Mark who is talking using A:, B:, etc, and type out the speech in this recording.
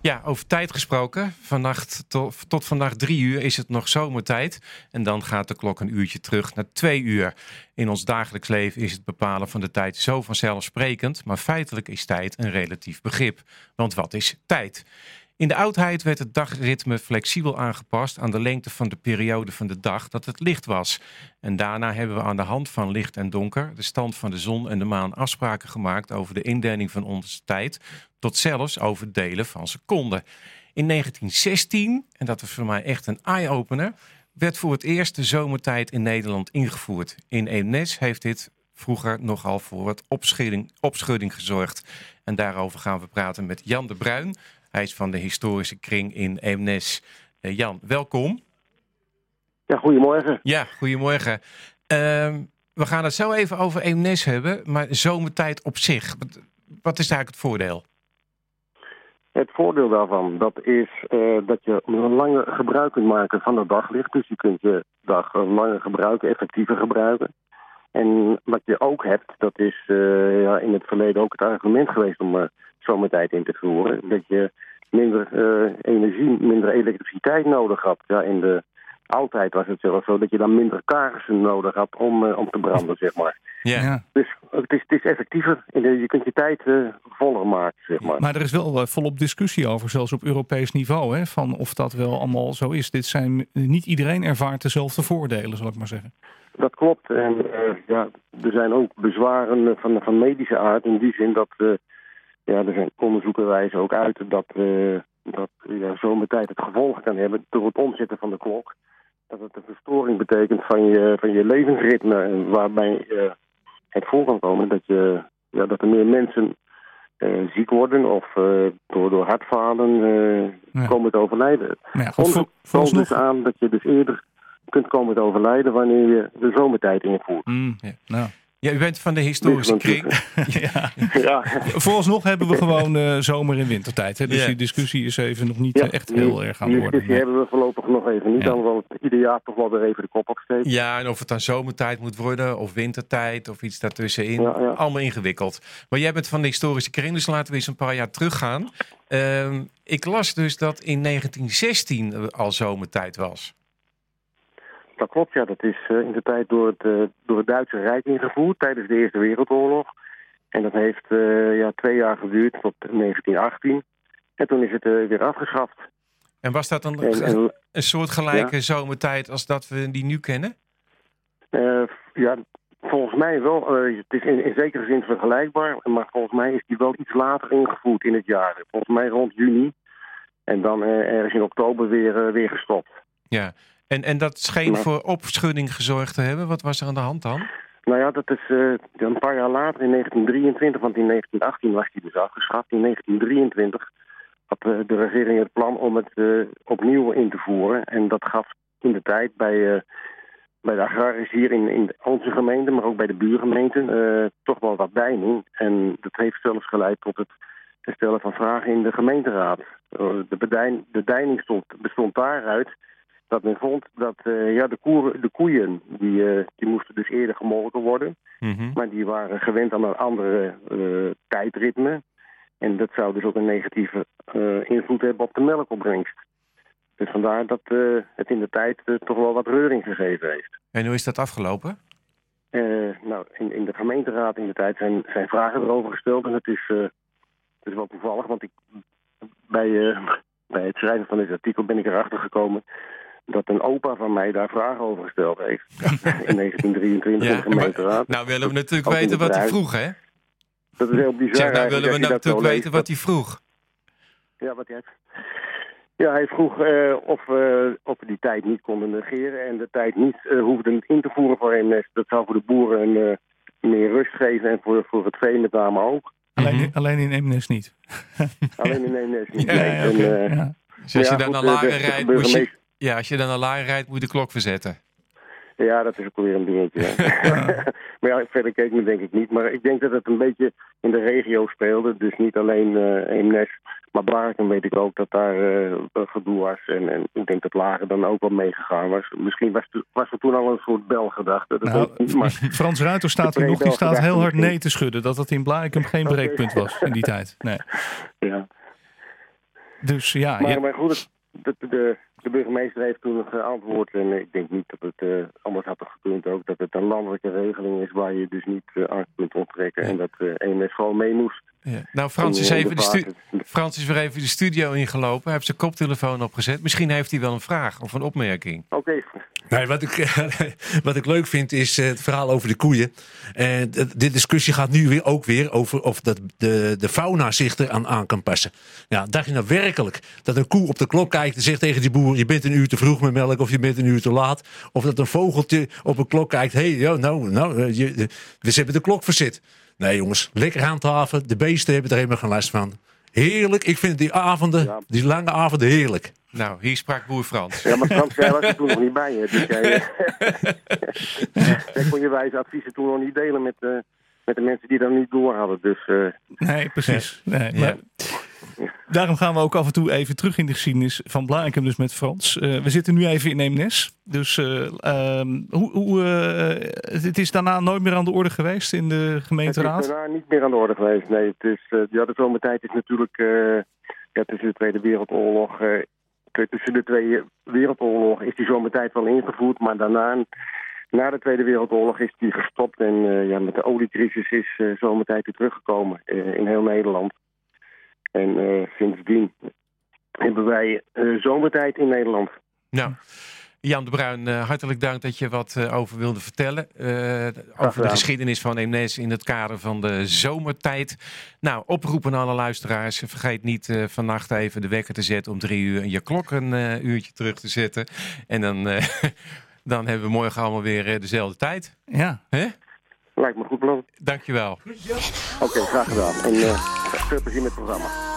A: Ja, over tijd gesproken. Vannacht tot vandaag 3 uur is het nog zomertijd. En dan gaat de klok een uurtje terug naar 2 uur. In ons dagelijks leven is het bepalen van de tijd zo vanzelfsprekend. Maar feitelijk is tijd een relatief begrip. Want wat is tijd? In de oudheid werd het dagritme flexibel aangepast aan de lengte van de periode van de dag dat het licht was. En daarna hebben we aan de hand van licht en donker, de stand van de zon en de maan afspraken gemaakt over de indeling van onze tijd, tot zelfs over delen van seconden. In 1916, en dat was voor mij echt een eye-opener, werd voor het eerst de zomertijd in Nederland ingevoerd. In Eemnes heeft dit vroeger nogal voor wat opschudding gezorgd. En daarover gaan we praten met Jan de Bruin. Hij is van de historische kring in Eemnes. Jan, welkom.
B: Ja, goedemorgen.
A: Ja, goedemorgen. We gaan het zo even over Eemnes hebben, maar zomertijd op zich. Wat is eigenlijk het voordeel?
B: Het voordeel daarvan, dat is dat je een langer gebruik kunt maken van het daglicht. Dus je kunt je dag langer gebruiken, effectiever gebruiken. En wat je ook hebt, dat is in het verleden ook het argument geweest om zomertijd in te voeren. Dat je minder energie, minder elektriciteit nodig had. Ja, in de oudheid was het zelfs zo dat je dan minder kaarsen nodig had om te branden, zeg maar.
A: Ja.
B: Dus het is effectiever. Je kunt je tijd voller maken, zeg maar.
C: Maar er is wel volop discussie over, zelfs op Europees niveau, hè, van of dat wel allemaal zo is. Niet iedereen ervaart dezelfde voordelen, zal ik maar zeggen.
B: Dat klopt. En er zijn ook bezwaren van medische aard in die zin dat er zijn onderzoeken wijzen ook uit dat zomertijd het gevolg kan hebben door het omzetten van de klok. Dat het een verstoring betekent van je levensritme, waarbij het voor kan komen dat er meer mensen ziek worden of door hartfalen komen te overlijden. Het toont dus aan dat je dus eerder kunt komen te overlijden wanneer je de zomertijd invoert.
A: Ja, u bent van de historische kring.
B: Ja.
C: Vooralsnog hebben we gewoon zomer- en wintertijd. Hè? Dus die discussie is even nog niet echt heel erg aan de orde.
B: Die discussie hebben we voorlopig nog even niet. Dan wel ieder jaar toch wel weer even de kop opsteken.
A: Ja, en of het dan zomertijd moet worden of wintertijd of iets daartussenin. Ja. Allemaal ingewikkeld. Maar jij bent van de historische kring, dus laten we eens een paar jaar teruggaan. Ik las dus dat in 1916 al zomertijd was.
B: Dat klopt, ja. Dat is in de tijd door het Duitse Rijk ingevoerd tijdens de Eerste Wereldoorlog. En dat heeft 2 jaar geduurd tot 1918. En toen is het weer afgeschaft.
A: En was dat een soortgelijke zomertijd als dat we die nu kennen?
B: Volgens mij wel. Het is in zekere zin vergelijkbaar. Maar volgens mij is die wel iets later ingevoerd in het jaar. Volgens mij rond juni. En dan ergens in oktober weer gestopt.
A: Ja. En dat scheen voor opschudding gezorgd te hebben. Wat was er aan de hand dan?
B: Nou ja, dat is een paar jaar later, in 1923, want in 1918 was die dus afgeschaft. In 1923 had de regering het plan om het opnieuw in te voeren. En dat gaf in de tijd bij de agrariërs hier in onze gemeente, maar ook bij de buurgemeenten, toch wel wat deining. En dat heeft zelfs geleid tot het stellen van vragen in de gemeenteraad. De deining bestond daaruit dat men vond dat de koeien, die moesten dus eerder gemolken worden. Mm-hmm. Maar die waren gewend aan een andere tijdritme. En dat zou dus ook een negatieve invloed hebben op de melkopbrengst. Dus vandaar dat het in de tijd toch wel wat reuring gegeven heeft.
A: En hoe is dat afgelopen?
B: In de gemeenteraad in de tijd zijn vragen erover gesteld. En het is wel toevallig, want bij het schrijven van dit artikel ben ik erachter gekomen dat een opa van mij daar vragen over gesteld heeft. In 1923 in de gemeenteraad.
A: Nou willen we natuurlijk weten wat hij vroeg, hè?
B: Dat is heel bizar.
A: Nou willen we natuurlijk weten wat hij vroeg.
B: Ja, wat hij heeft. Ja, hij vroeg of we die tijd niet konden negeren en de tijd niet hoefden in te voeren voor Eemnes. Dat zou voor de boeren meer rust geven en voor het vee met name ook.
C: Alleen in Eemnes niet.
B: Alleen in Eemnes niet.
A: Dus als je dan naar Laren rijdt, als je dan naar Laren rijdt, moet je de klok verzetten.
B: Ja, dat is ook weer een dingetje. Maar ja, verder keek me denk ik niet. Maar ik denk dat het een beetje in de regio speelde. Dus niet alleen Eemnes. Maar Blarikum weet ik ook dat daar gedoe was. En ik denk dat Laren dan ook wel meegegaan was. Misschien was er toen al een soort belgedachte.
C: Frans Ruiter staat hier nog. Die staat heel hard nee te schudden. Dat in Blarikum geen breekpunt was in die tijd. Nee.
B: Ja.
C: Dus ja.
B: Maar goed, de burgemeester heeft toen geantwoord. En ik denk niet dat het anders had gekund ook. Dat het een landelijke regeling is waar je dus niet aan kunt onttrekken. En dat EMS gewoon mee moest.
A: Ja. Nou, Frans is weer even de studio ingelopen. Hij heeft zijn koptelefoon opgezet. Misschien heeft hij wel een vraag of een opmerking.
B: Oké.
D: Nee, wat ik leuk vind is het verhaal over de koeien. De discussie gaat nu weer over of de fauna zich eraan aan kan passen. Ja, dacht je nou werkelijk dat een koe op de klok kijkt en zegt tegen die boer: je bent een uur te vroeg met melk of je bent een uur te laat? Of dat een vogeltje op een klok kijkt: we hebben de klok verzet. Nee jongens, lekker handhaven. De beesten hebben er helemaal geen last van. Heerlijk, ik vind die avonden, die lange avonden heerlijk.
A: Nou, hier sprak boer Frans.
B: Ja, maar Frans, jij was er toen nog niet bij. Hè? Dus jij kon je wijze adviezen toen nog niet delen met de mensen die dat niet door hadden. Dus,
C: Nee, precies. Nee, maar daarom gaan we ook af en toe even terug in de geschiedenis van Blaricum, dus met Frans. We zitten nu even in Eemnes. Dus het is daarna nooit meer aan de orde geweest in de gemeenteraad?
B: Het is daarna niet meer aan de orde geweest, nee. Het is, de zomertijd is natuurlijk tussen de Tweede Wereldoorlog... tussen de twee wereldoorlogen is die zomertijd wel ingevoerd, maar daarna... Na de Tweede Wereldoorlog is die gestopt en met de oliecrisis is zomertijd weer teruggekomen in heel Nederland. En sindsdien hebben wij zomertijd in Nederland.
A: Nou, Jan de Bruin, hartelijk dank dat je wat over wilde vertellen. Over de geschiedenis van Eemnes in het kader van de zomertijd. Nou, oproepen aan alle luisteraars. Vergeet niet vannacht even de wekker te zetten om 3 uur en je klok een uurtje terug te zetten. En dan hebben we morgen allemaal weer dezelfde tijd.
C: Ja.
A: Hè?
B: Lijkt me goed plan.
A: Dankjewel.
B: Oké, graag gedaan. En veel plezier met het programma.